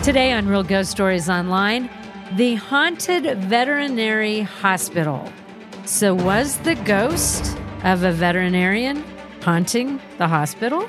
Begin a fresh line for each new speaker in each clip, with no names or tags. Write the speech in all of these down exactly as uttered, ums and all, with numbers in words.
Today on Real Ghost Stories Online, the haunted veterinary hospital. So was the ghost of a veterinarian haunting the hospital?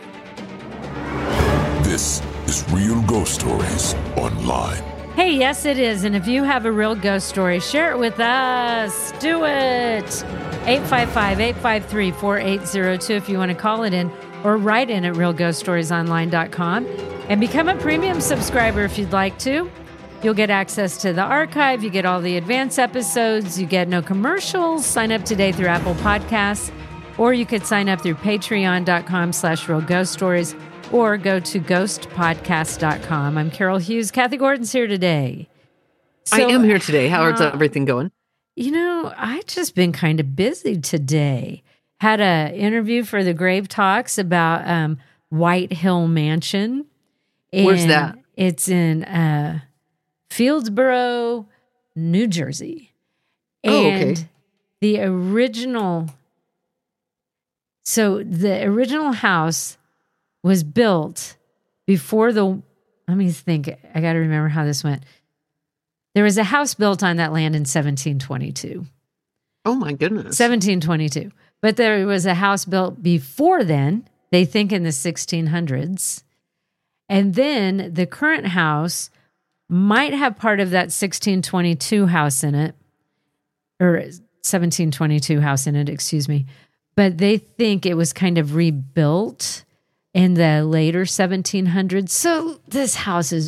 This is Real Ghost Stories Online.
Hey, yes it is. And if you have a real ghost story, share it with us. Do it. eight five five, eight five three, four eight zero two if you want to call it in, or write in at real ghost stories online dot com. And become a premium subscriber if you'd like to. You'll get access to the archive. You get all the advanced episodes. You get no commercials. Sign up today through Apple Podcasts. Or you could sign up through patreon.com slash real ghost stories or go to ghost podcast dot com. I'm Carol Hughes. Kathy Gordon's here today.
So, I am here today. How's uh, everything going?
You know, I just been kind of busy today. Had an interview for the Grave Talks about um, White Hill Mansion.
Where's that?
It's in uh, Fieldsboro, New Jersey.
Oh,
and
okay.
The original, so the original house was built before the, let me think, I got to remember how this went. There was a house built on that land in seventeen twenty-two.
Oh my goodness.
seventeen twenty-two. But there was a house built before then, they think in the sixteen hundreds. And then the current house might have part of that sixteen twenty-two house in it, or seventeen twenty-two house in it, excuse me. But they think it was kind of rebuilt in the later seventeen hundreds. So this house is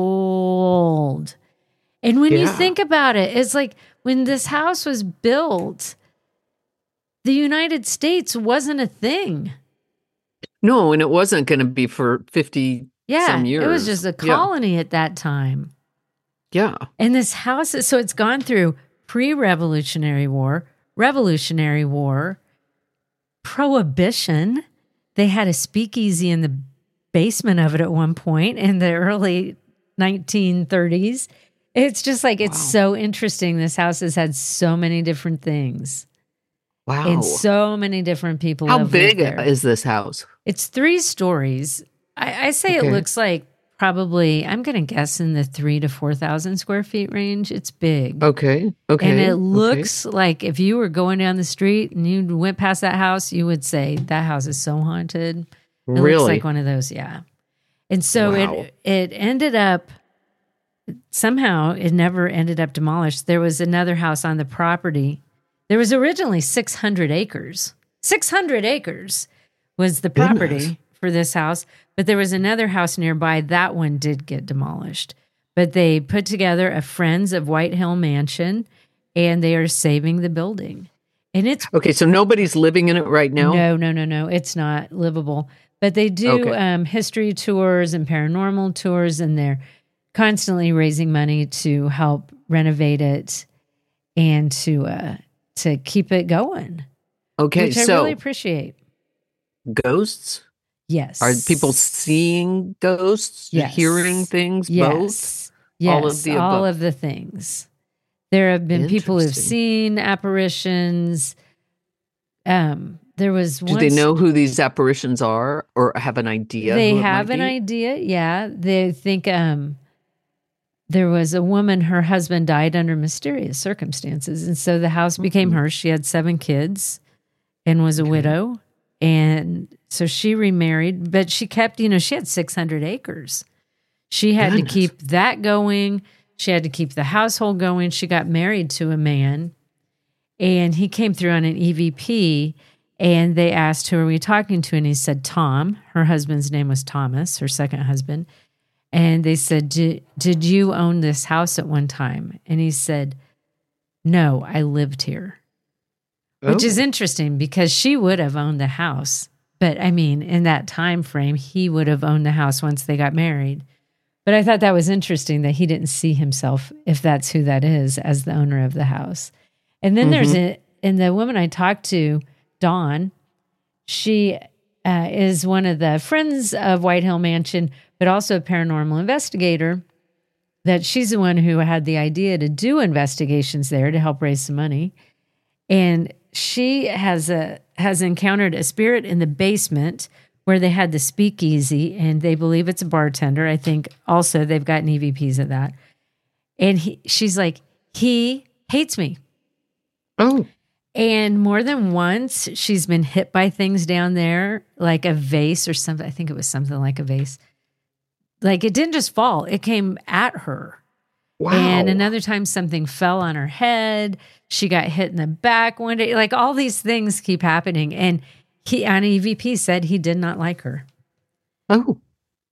old. And when
yeah.
you think about it, it's like when this house was built, the United States wasn't a thing.
No, and it wasn't going to be for fifty
yeah,
some years.
It was just a colony yeah. at that time.
Yeah.
And this house, is, so it's gone through pre-Revolutionary War, Revolutionary War, Prohibition. They had a speakeasy in the basement of it at one point in the early nineteen thirties. It's just like, it's wow. so interesting. This house has had so many different things.
Wow.
And so many different people
How
have
big
lived there.
Is this house?
It's three stories. I, I say okay. It looks like probably, I'm going to guess in the three to four thousand square feet range. It's big.
Okay. Okay.
And it looks okay. like if you were going down the street and you went past that house, you would say that house is so haunted. It
really?
looks like one of those. Yeah. And so
wow.
it, it ended up, somehow it never ended up demolished. There was another house on the property. There was originally six hundred acres. six hundred acres was the property
Goodness.
For this house. But there was another house nearby. That one did get demolished. But they put together a Friends of White Hill Mansion, and they are saving the building. And it's
okay. So nobody's living in it right now?
No, no, no, no. It's not livable. But they do
okay.
um, history tours and paranormal tours, and they're constantly raising money to help renovate it and to uh, to keep it going.
Okay,
which I
so
really appreciate.
Ghosts?
Yes.
Are people seeing ghosts?
Yes.
Hearing things?
Yes.
Both?
Yes.
All of the above?
All of the things. There have been people who've seen apparitions. Um, there was
Do
once,
they know who these apparitions are or have an idea?
They
who it
have
might
an
be?
idea, yeah. They think um, there was a woman, her husband died under mysterious circumstances. And so the house became
mm-hmm.
hers. She had seven kids and was a
okay.
widow. And so she remarried, but she kept, you know, she had six hundred acres. She had
Goodness.
to keep that going. She had to keep the household going. She got married to a man, and he came through on an E V P, and they asked, who are we talking to? And he said, Tom. Her husband's name was Thomas, her second husband. And they said, did, did you own this house at one time? And he said, no, I lived here. Which
oh.
is interesting because she would have owned the house. But I mean, in that time frame, he would have owned the house once they got married. But I thought that was interesting that he didn't see himself, if that's who that is, as the owner of the house. And then mm-hmm. there's a, and the woman I talked to, Dawn, she uh, is one of the Friends of White Hill Mansion, but also a paranormal investigator. That she's the one who had the idea to do investigations there to help raise some money. And she has a has encountered a spirit in the basement where they had the speakeasy, and they believe it's a bartender. I think also they've gotten E V Ps of that. And he, she's like, he hates me.
Oh.
And more than once, she's been hit by things down there, like a vase or something. I think it was something like a vase. Like it didn't just fall, it came at her.
Wow.
And another time something fell on her head. She got hit in the back one day. Like all these things keep happening. And he, on E V P, said he did not like her.
Oh.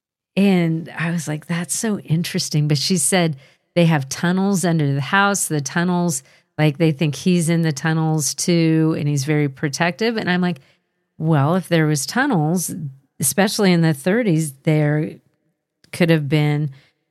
And I was like, that's so interesting. But she said they have tunnels under the house. The tunnels, like they think he's in the tunnels too, and he's very protective. And I'm like, well, if there was tunnels, especially in the thirties, there could have been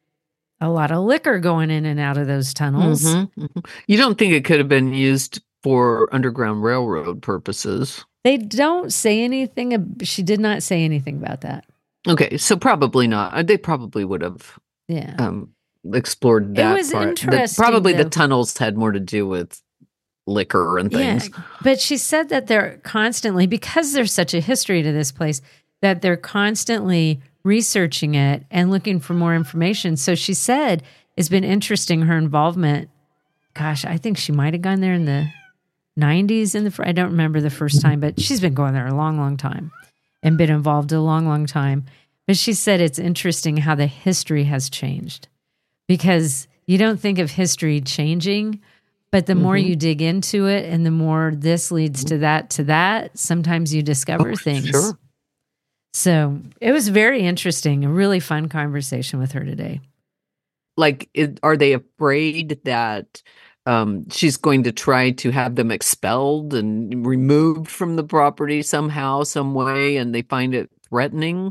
a lot of liquor going in and out of those tunnels.
Mm-hmm, mm-hmm. You don't think it could have been used for Underground Railroad purposes?
They don't say anything. She did not say anything about that.
Okay, so probably not. They probably would have
Yeah.
um, explored that
It was
part.
interesting,
The, probably
though.
the tunnels had more to do with liquor and things.
Yeah, but she said that they're constantly, because there's such a history to this place, that they're constantly researching it and looking for more information. So she said it's been interesting, her involvement. Gosh, I think she might have gone there in the nineties. In the I don't remember the first time, but she's been going there a long, long time and been involved a long, long time. But she said it's interesting how the history has changed, because you don't think of history changing, but the mm-hmm. more you dig into it and the more this leads to that, to that, sometimes you discover
oh,
things.
Sure.
So it was very interesting, a really fun conversation with her today.
Like, it, are they afraid that um, she's going to try to have them expelled and removed from the property somehow, some way, and they find it threatening?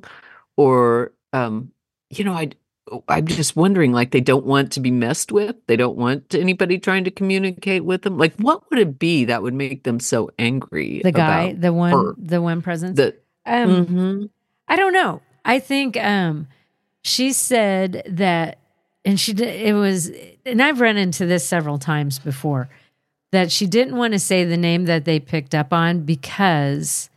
Or, um, you know, I, I'm just wondering, like, they don't want to be messed with? They don't want anybody trying to communicate with them? Like, what would it be that would make them so angry?
The guy,
about
the one,
her?
the one presence?
The,
um,
mm-hmm.
I don't know. I think um, she said that, and she did, it was, and I've run into this several times before, that she didn't want to say the name that they picked up on because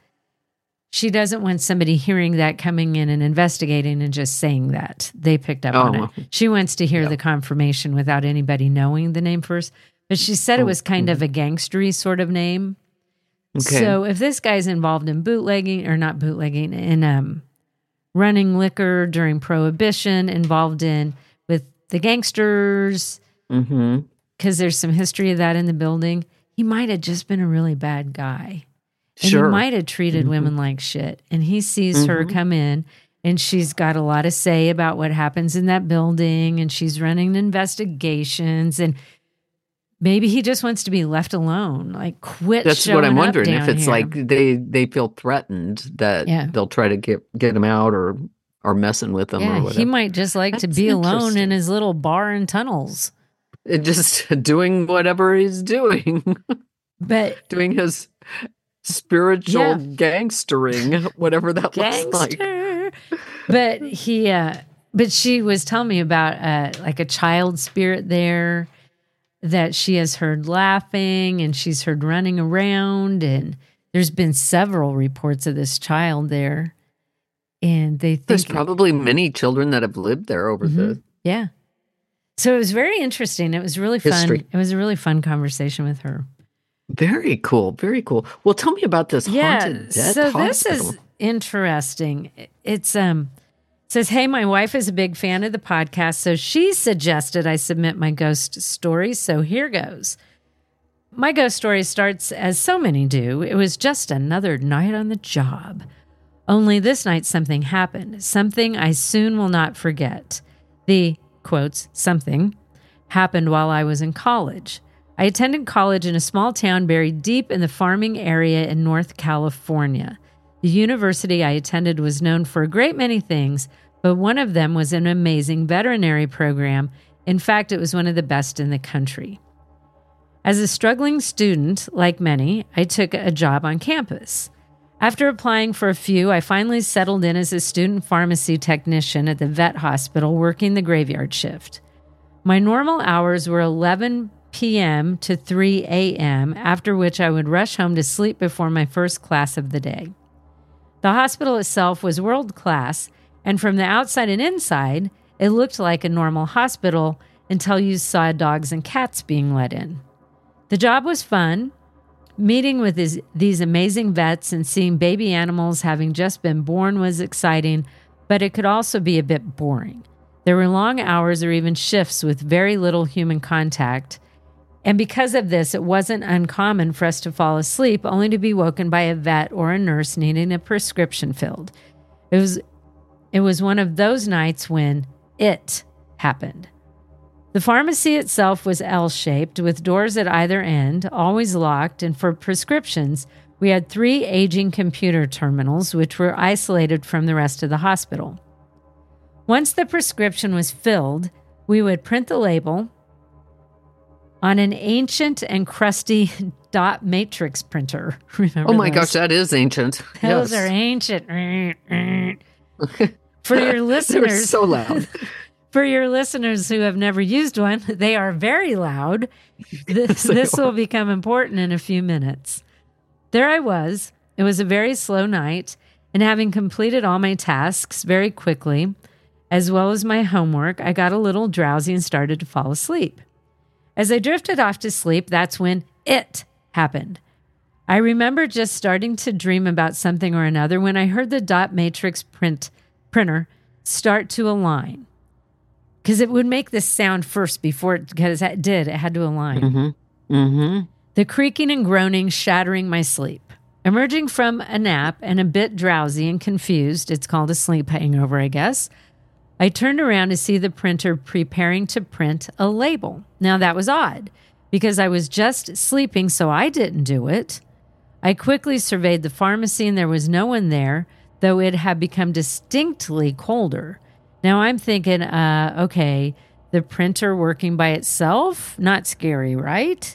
she doesn't want somebody hearing that, coming in and investigating and just saying that they picked up
oh.
on it. She wants to hear
yeah.
the confirmation without anybody knowing the name first. But she said
oh.
it was kind
mm-hmm.
of a gangstery sort of name.
Okay.
So if this guy's involved in bootlegging, or not bootlegging, in um, running liquor during Prohibition, involved in with the gangsters, because
mm-hmm.
there's some history of that in the building, he might have just been a really bad guy. And
Sure.
he might have treated
mm-hmm.
women like shit. And he sees
mm-hmm.
her come in, and she's got a lot to say about what happens in that building, and she's running investigations, and maybe he just wants to be left alone. Like, quit.
That's what I'm wondering. If it's
here.
like they, they feel threatened that
Yeah.
they'll try to get get him out, or or messing with them,
yeah,
or whatever.
he might just like to
That's
be alone in
interesting.
his little bar and tunnels.
It just doing whatever he's doing,
But
doing his spiritual
Yeah.
gangstering, whatever that looks like.
gangster. But he, uh, but she was telling me about uh, like a child spirit there that she has heard laughing, and she's heard running around, and there's been several reports of this child there, and they think
There's probably many children that have lived there over
Mm-hmm.
the
yeah. So it was very interesting. It was really fun.
History.
It was a really fun conversation with her.
Very cool, very cool. Well, tell me about this
Yeah.
haunted death
So
hospital.
this is interesting. It's um it says, hey, my wife is a big fan of the podcast, so she suggested I submit my ghost stories. So here goes. My ghost story starts as so many do. It was just another night on the job. Only this night something happened, something I soon will not forget. The, quotes, something, happened while I was in college. I attended college in a small town buried deep in the farming area in North California. The university I attended was known for a great many things, but one of them was an amazing veterinary program. In fact, it was one of the best in the country. As a struggling student, like many, I took a job on campus. After applying for a few, I finally settled in as a student pharmacy technician at the vet hospital, working the graveyard shift. My normal hours were eleven p.m. to three a.m., after which I would rush home to sleep before my first class of the day. The hospital itself was world class, and from the outside and inside, it looked like a normal hospital until you saw dogs and cats being let in. The job was fun. Meeting with these, these amazing vets and seeing baby animals having just been born was exciting, but it could also be a bit boring. There were long hours or even shifts with very little human contact. And because of this, it wasn't uncommon for us to fall asleep only to be woken by a vet or a nurse needing a prescription filled. It was, it was one of those nights when it happened. The pharmacy itself was L-shaped with doors at either end, always locked, and for prescriptions, we had three aging computer terminals which were isolated from the rest of the hospital. Once the prescription was filled, we would print the label on an ancient and crusty dot matrix printer. Remember
Oh my
those?
gosh, that is ancient.
Those
Yes.
are ancient. For your
They were
listeners,
so loud.
for your listeners who have never used one, they are very loud. This,
they
this
are.
will become important in a few minutes. There I was. It was a very slow night, and having completed all my tasks very quickly, as well as my homework, I got a little drowsy and started to fall asleep. As I drifted off to sleep, that's when it happened. I remember just starting to dream about something or another when I heard the dot matrix print printer start to align. Because it would make this sound first before it, because it did, it had to align.
Mm-hmm. Mm-hmm.
The creaking and groaning shattering my sleep. Emerging from a nap and a bit drowsy and confused, it's called a sleep hangover, I guess, I turned around to see the printer preparing to print a label. Now that was odd, because I was just sleeping, so I didn't do it. I quickly surveyed the pharmacy and there was no one there, though it had become distinctly colder. Now I'm thinking, uh, okay, the printer working by itself? Not scary, right?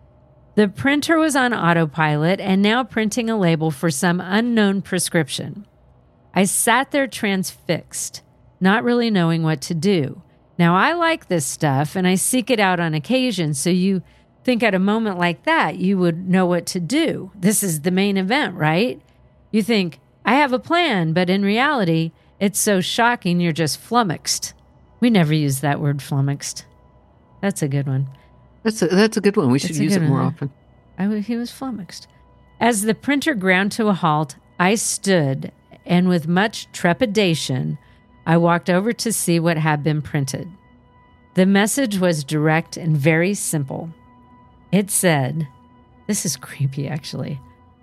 The printer was on autopilot and now printing a label for some unknown prescription. I sat there transfixed, not really knowing what to do. Now, I like this stuff and I seek it out on occasion, so you think at a moment like that, you would know what to do. This is the main event, right? You think, I have a plan, but in reality, it's so shocking you're just flummoxed. We never use that word flummoxed. That's a good one.
That's a, that's a good one. We should
It's a
use it
good
more
one.
often.
I, w- he was flummoxed. As the printer ground to a halt, I stood, and with much trepidation, I walked over to see what had been printed. The message was direct and very simple. It said, this is creepy actually,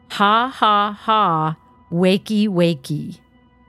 ha ha ha, wakey wakey.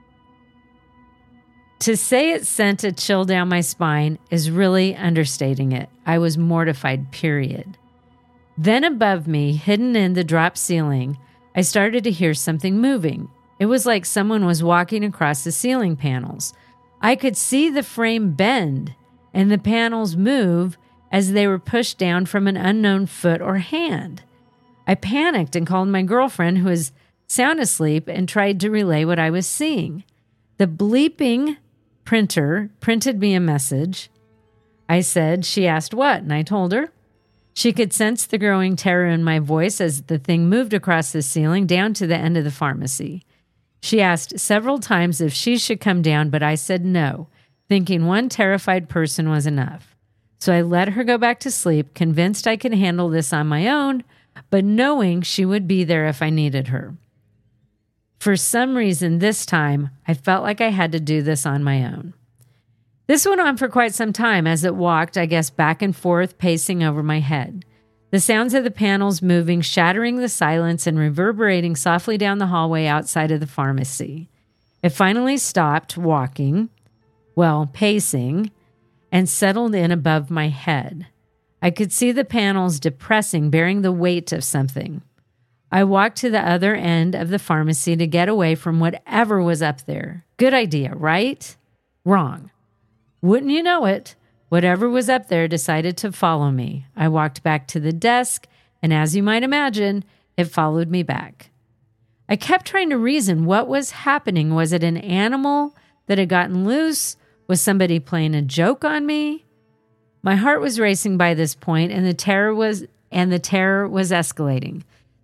To say it sent a chill down my spine is really understating it. I was mortified, period. Then above me, hidden in the drop ceiling, I started to hear something moving. It was like someone was walking across the ceiling panels. I could see the frame bend and the panels move as they were pushed down from an unknown foot or hand. I panicked and called my girlfriend, who was sound asleep, and tried to relay what I was seeing. The bleeping printer printed me a message. I said, she asked what, and I told her. She could sense the growing terror in my voice as the thing moved across the ceiling down to the end of the pharmacy. She asked several times if she should come down, but I said no, thinking one terrified person was enough. So I let her go back to sleep, convinced I could handle this on my own, but knowing she would be there if I needed her. For some reason, this time, I felt like I had to do this on my own. This went on for quite some time as it walked, I guess, back and forth, pacing over my head. The sounds of the panels moving, shattering the silence and reverberating softly down the hallway outside of the pharmacy. It finally stopped walking, well, pacing, and settled in above my head. I could see the panels depressing, bearing the weight of something. I walked to the other end of the pharmacy to get away from whatever was up there. Good idea, right? Wrong. Wouldn't you know it? Whatever was up there decided to follow me. I walked back to the desk, and as you might imagine, it followed me back. I kept trying to reason what was happening. Was it an animal that had gotten loose? Was somebody playing a joke on me? My heart was racing by this point, and the terror was and the terror was escalating.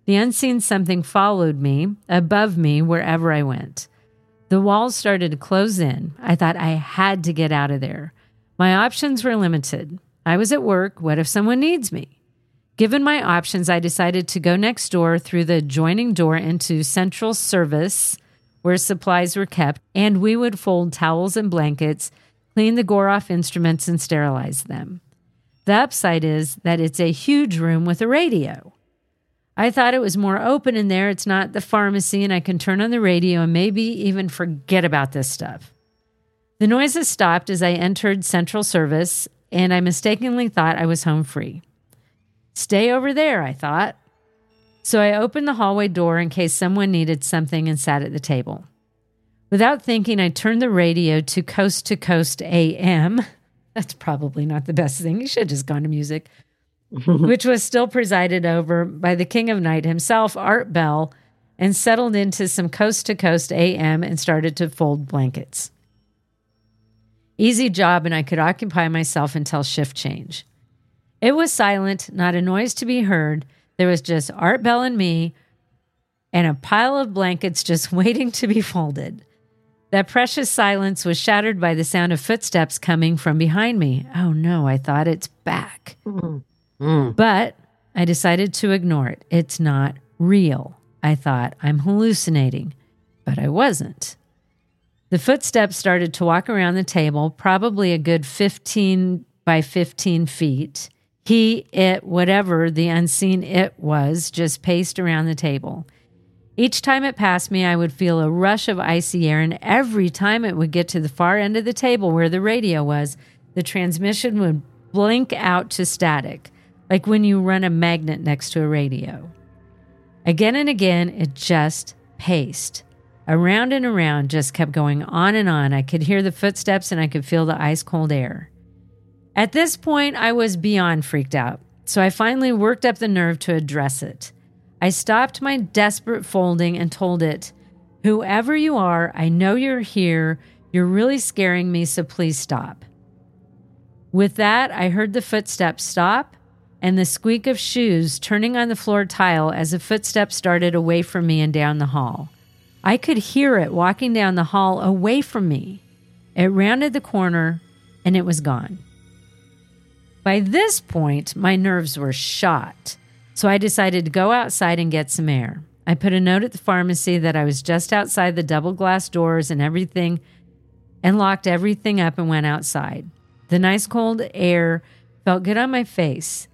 The unseen something followed me, above me, wherever I went. The walls started to close in. I thought I had to get out of there. My options were limited. I was at work. What if someone needs me? Given my options, I decided to go next door through the adjoining door into central service, where supplies were kept, and we would fold towels and blankets, clean the gore-off instruments, and sterilize them. The upside is that it's a huge room with a radio. I thought it was more open in there. It's not the pharmacy, and I can turn on the radio and maybe even forget about this stuff. The noises stopped as I entered central service, and I mistakenly thought I was home free. Stay over there, I thought. So I opened the hallway door in case someone needed something and sat at the table. Without thinking, I turned the radio to Coast to Coast A M. That's probably not the best thing. You should have just gone to music. Which was still presided over by the king of night himself, Art Bell, and settled into some Coast to Coast A M and started to fold blankets. Easy job, and I could occupy myself until shift change. It was silent, not a noise to be heard. There was just Art Bell and me, and a pile of blankets just waiting to be folded. That precious silence was shattered by the sound of footsteps coming from behind me. Oh no, I thought, it's back. Mm. Mm. But I decided to ignore it. It's not real. I thought, I'm hallucinating, but I wasn't. The footsteps started to walk around the table, probably a good fifteen by fifteen feet. He, it, whatever the unseen it was, just paced around the table. Each time it passed me, I would feel a rush of icy air, and every time it would get to the far end of the table where the radio was, the transmission would blink out to static, like when you run a magnet next to a radio. Again and again, it just paced. Around and around, just kept going on and on. I could hear the footsteps and I could feel the ice-cold air. At this point, I was beyond freaked out, so I finally worked up the nerve to address it. I stopped my desperate folding and told it, "Whoever you are, I know you're here. You're really scaring me, so please stop." With that, I heard the footsteps stop and the squeak of shoes turning on the floor tile as the footsteps started away from me and down the hall. I could hear it walking down the hall away from me. It rounded the corner and it was gone. By this point, my nerves were shot, so I decided to go outside and get some air. I put a note at the pharmacy that I was just outside the double glass doors and everything, and locked everything up and went outside. The nice cold air felt good on my face.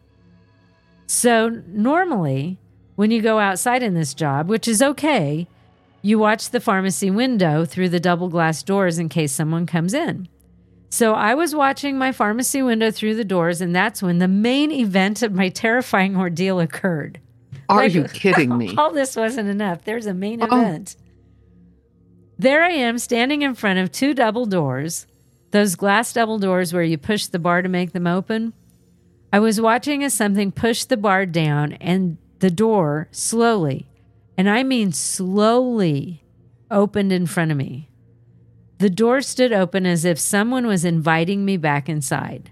So normally, when you go outside in this job, which is okay, you watch the pharmacy window through the double glass doors in case someone comes in. So I was watching my pharmacy window through the doors, and that's when the main event of my terrifying ordeal occurred.
Are
Like,
you kidding me?
All this wasn't enough. There's a main
Oh.
event. There I am, standing in front of two double doors, those glass double doors where you push the bar to make them open. I was watching as something pushed the bar down, and the door slowly, and I mean slowly, opened in front of me. The door stood open as if someone was inviting me back inside.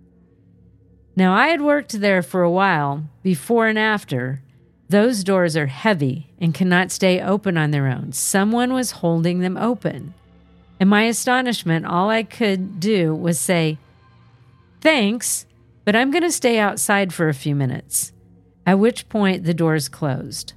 Now, I had worked there for a while, before and after. Those doors are heavy and cannot stay open on their own. Someone was holding them open. In my astonishment, all I could do was say, "Thanks, but I'm going to stay outside for a few minutes," at which point the doors closed.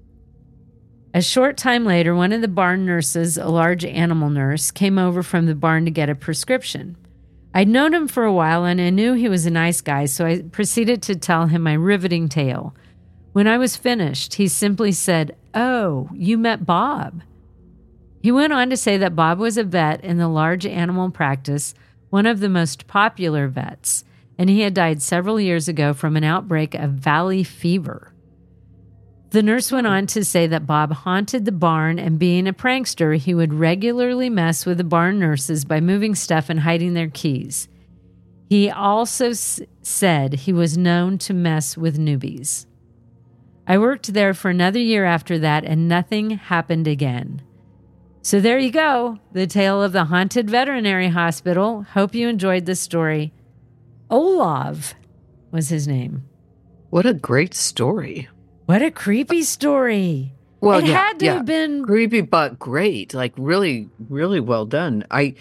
A short time later, one of the barn nurses, a large animal nurse, came over from the barn to get a prescription. I'd known him for a while, and I knew he was a nice guy, so I proceeded to tell him my riveting tale. When I was finished, he simply said, "Oh, you met Bob." He went on to say that Bob was a vet in the large animal practice, one of the most popular vets, and he had died several years ago from an outbreak of valley fever. The nurse went on to say that Bob haunted the barn, and being a prankster, he would regularly mess with the barn nurses by moving stuff and hiding their keys. He also s- said he was known to mess with newbies. I worked there for another year after that, and nothing happened again. So there you go, the tale of the haunted veterinary hospital. Hope you enjoyed this story. Olav was his name.
What a great story.
What a creepy story.
Well,
it
yeah,
had to
yeah.
have been
creepy, but great. Like really, really well done. I,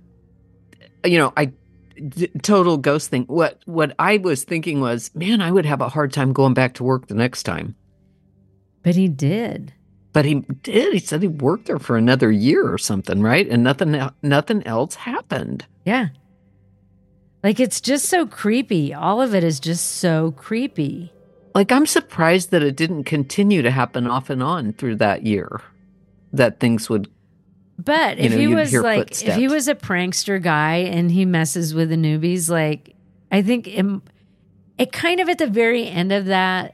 you know, I d- total ghost thing. What what I was thinking was, man, I would have a hard time going back to work the next time.
But he did.
But he did. He said he worked there for another year or something, right? And nothing, el- nothing else happened.
Yeah. Like, it's just so creepy. All of it is just so creepy.
Like, I'm surprised that it didn't continue to happen off and on through that year. That things would.
But
you
if
know,
he
you'd
was
hear
like, if
footsteps.
he was a prankster guy and he messes with the newbies, like, I think it, it kind of at the very end of that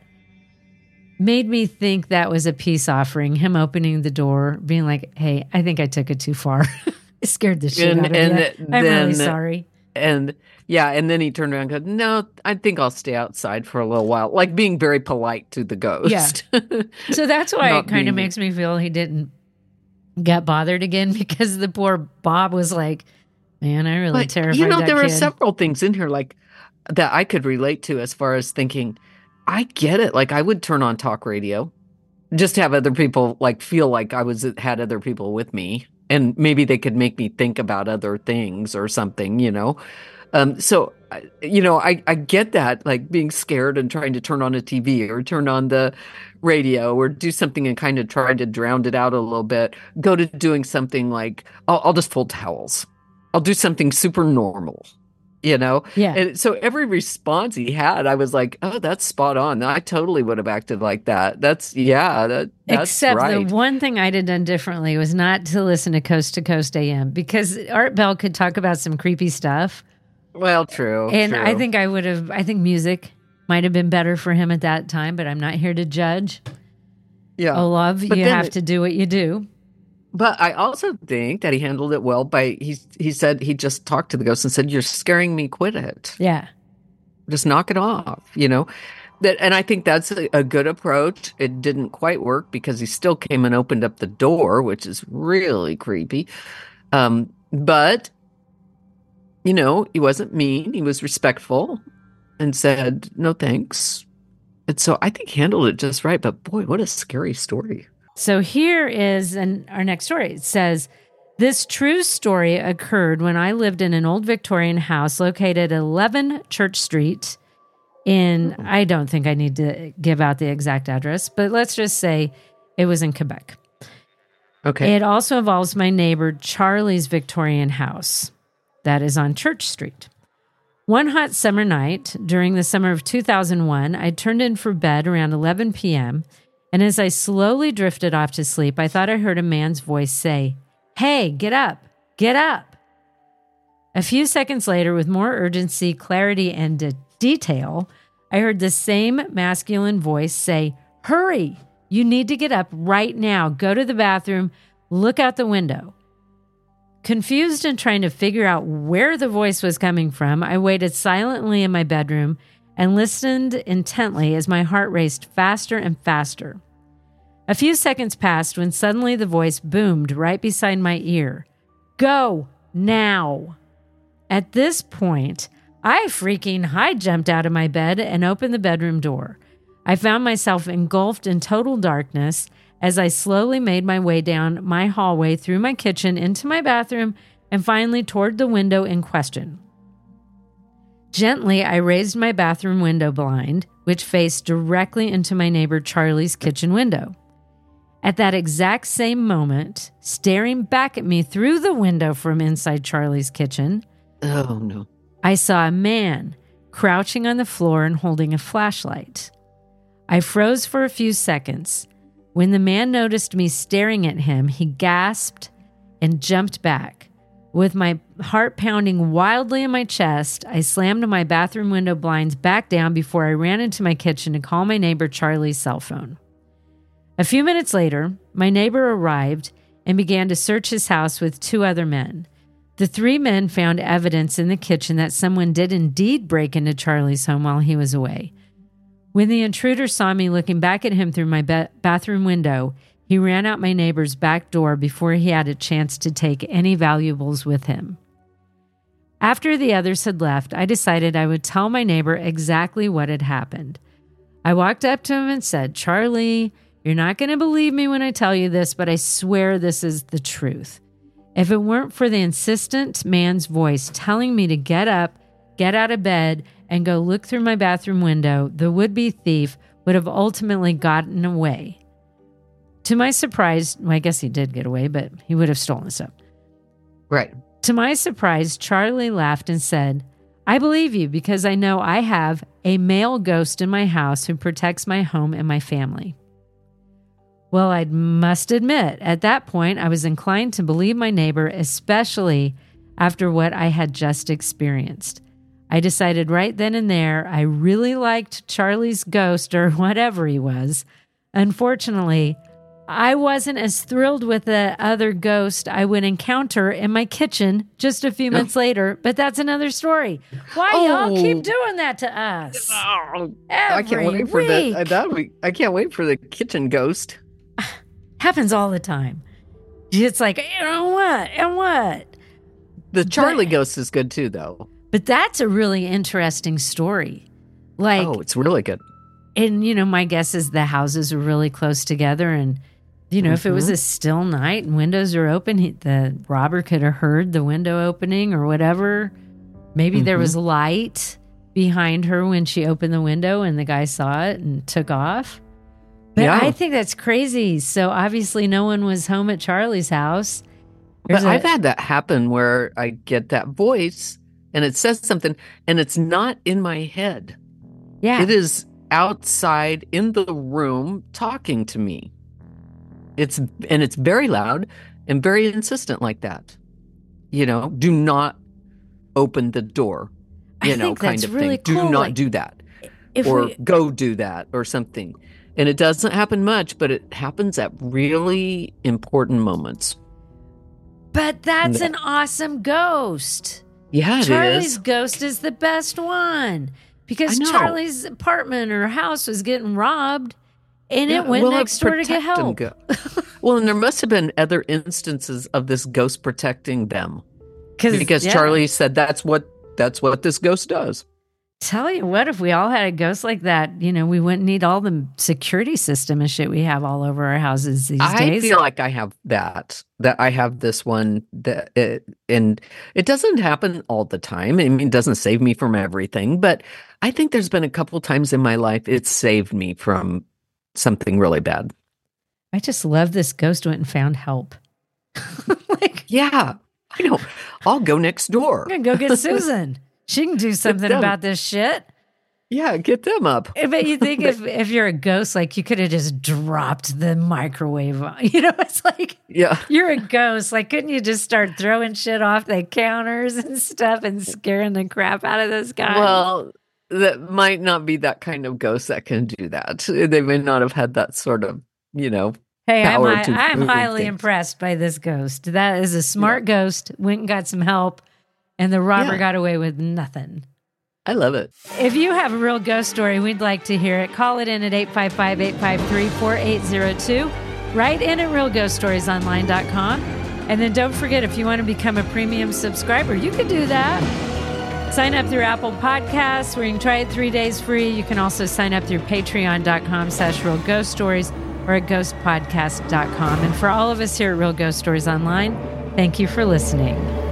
made me think that was a peace offering. Him opening the door, being like, "Hey, I think I took it too far. It scared the shit
And-
out of
and
you. I'm
then-
really sorry."
And yeah, and then he turned around and goes, "No, I think I'll stay outside for a little while." Like being very polite to the ghost.
Yeah. So that's why
Not
it kind of
being-
makes me feel he didn't get bothered again, because the poor Bob was like, "Man, I really
But,
terrified
you know,
that
there
kid."
are several things in here like that I could relate to as far as thinking, I get it. Like I would turn on talk radio just to have other people like feel like I was had other people with me, and maybe they could make me think about other things or something, you know. Um, so, I- you know, I, I get that, like being scared and trying to turn on a T V or turn on the radio or do something and kind of try to drown it out a little bit. Go to doing something like, I'll, I'll just fold towels. I'll do something super normal, you know?
Yeah.
And so every response he had, I was like, oh, that's spot on. I totally would have acted like that. That's, yeah, that, that's
Except
right.
the one thing I'd have done differently was not to listen to Coast to Coast A M, because Art Bell could talk about some creepy stuff.
Well, true.
And
true.
I think I would have, I think music might have been better for him at that time, but I'm not here to judge.
yeah.
Oh, love,
But
you
then
have
it-
to do what you do.
But I also think that he handled it well by he he said he just talked to the ghost and said, "You're scaring me. Quit it.
Yeah.
Just knock it off." You know, that and I think that's a, a good approach. It didn't quite work because he still came and opened up the door, which is really creepy. Um, but you know, he wasn't mean. He was respectful and said, "No thanks." And so I think he handled it just right. But boy, what a scary story.
So here is an, our next story. It says, this true story occurred when I lived in an old Victorian house located at eleven Church Street in, I don't think I need to give out the exact address, but let's just say it was in Quebec.
Okay.
It also involves my neighbor Charlie's Victorian house that is on Church Street. One hot summer night during the summer of two thousand one, I turned in for bed around eleven p.m., and as I slowly drifted off to sleep, I thought I heard a man's voice say, "Hey, get up, get up." A few seconds later, with more urgency, clarity, and de- detail, I heard the same masculine voice say, "Hurry, you need to get up right now. Go to the bathroom, look out the window." Confused and trying to figure out where the voice was coming from, I waited silently in my bedroom and listened intently as my heart raced faster and faster. A few seconds passed when suddenly the voice boomed right beside my ear. "Go now." At this point, I freaking high jumped out of my bed and opened the bedroom door. I found myself engulfed in total darkness as I slowly made my way down my hallway through my kitchen into my bathroom and finally toward the window in question. Gently, I raised my bathroom window blind, which faced directly into my neighbor Charlie's kitchen window. At that exact same moment, staring back at me through the window from inside Charlie's kitchen,
Oh no.
I saw a man crouching on the floor and holding a flashlight. I froze for a few seconds. When the man noticed me staring at him, he gasped and jumped back. With my heart pounding wildly in my chest, I slammed my bathroom window blinds back down before I ran into my kitchen to call my neighbor Charlie's cell phone. A few minutes later, my neighbor arrived and began to search his house with two other men. The three men found evidence in the kitchen that someone did indeed break into Charlie's home while he was away. When the intruder saw me looking back at him through my ba- bathroom window, he ran out my neighbor's back door before he had a chance to take any valuables with him. After the others had left, I decided I would tell my neighbor exactly what had happened. I walked up to him and said, Charlie, you're not going to believe me when I tell you this, but I swear this is the truth. If it weren't for the insistent man's voice telling me to get up, get out of bed, and go look through my bathroom window, the would-be thief would have ultimately gotten away. To my surprise, well, I guess he did get away, but he would have stolen stuff.
Right.
To my surprise, Charlie laughed and said, I believe you because I know I have a male ghost in my house who protects my home and my family. Well, I must admit, at that point, I was inclined to believe my neighbor, especially after what I had just experienced. I decided right then and there I really liked Charlie's ghost or whatever he was. Unfortunately, I wasn't as thrilled with the other ghost I would encounter in my kitchen just a few months later, but that's another story. Why
Oh.
y'all keep doing that to us?
Oh,
Every
I can't wait for
week.
that. That week. I can't wait for the kitchen ghost.
Happens all the time. It's like, and what? And what?
The Charlie
But-
ghost is good too, though.
But that's a really interesting story. Like,
Oh, it's really good.
and you know, my guess is the houses are really close together, and you know, if it was a still night and windows are open, he, the robber could have heard the window opening or whatever. Maybe there was light behind her when she opened the window, and the guy saw it and took off. But
Yeah.
I think that's crazy. So obviously, no one was home at Charlie's house.
But
There's a-
I've had that happen where I get that voice and it says something and it's not in my head.
yeah,
It is outside in the room talking to me. It's and it's very loud and very insistent like that. You know, do not open the door. You
I
know,
think
kind
that's
of
really
thing. Do
cool,
not
like,
do that.
if
Or
we,
go do that or something. And it doesn't happen much, but it happens at really important moments.
but that's
No.
an awesome ghost.
Yeah, it
Charlie's
is.
ghost is the best one because
I know.
Charlie's apartment or house was getting robbed, and
Yeah,
it went
well, it
next door to get
protect 'em
help.
go- well, and there must have been other instances of this ghost protecting them because
yeah,
Charlie said that's what that's what this ghost does.
Tell you what, if we all had a ghost like that, you know, we wouldn't need all the security system and shit we have all over our houses these
I
days.
feel like I have that. That I have this one that, it, and it doesn't happen all the time. I mean, it doesn't save me from everything, but I think there's been a couple times in my life it's saved me from something really bad.
I just love this ghost went and found help. Like,
Yeah, I know. I'll go next door.
I'm gonna go get Susan. She can do something
them.
about this shit.
Yeah, get them up.
But you think if, if you're a ghost, like you could have just dropped the microwave on. You know, it's like
Yeah.
you're a ghost. Like, couldn't you just start throwing shit off the counters and stuff and scaring the crap out of those guys?
Well, that might not be that kind of ghost that can do that. They may not have had that sort of, you know.
hey, I'm,
power
hi-
to
I'm
moving
highly
things.
impressed by this ghost. That is a smart ghost. Went and got some help, and the robber
Yeah.
got away with nothing.
I love it.
If you have a real ghost story, we'd like to hear it. Call it in at eight five five, eight five three, four eight zero two. Write in at real ghost stories online dot com. And then don't forget, if you want to become a premium subscriber, you can do that. Sign up through Apple Podcasts, where you can try it three days free. You can also sign up through patreon.com slash real ghost stories or at ghost podcast dot com. And for all of us here at Real Ghost Stories Online, thank you for listening.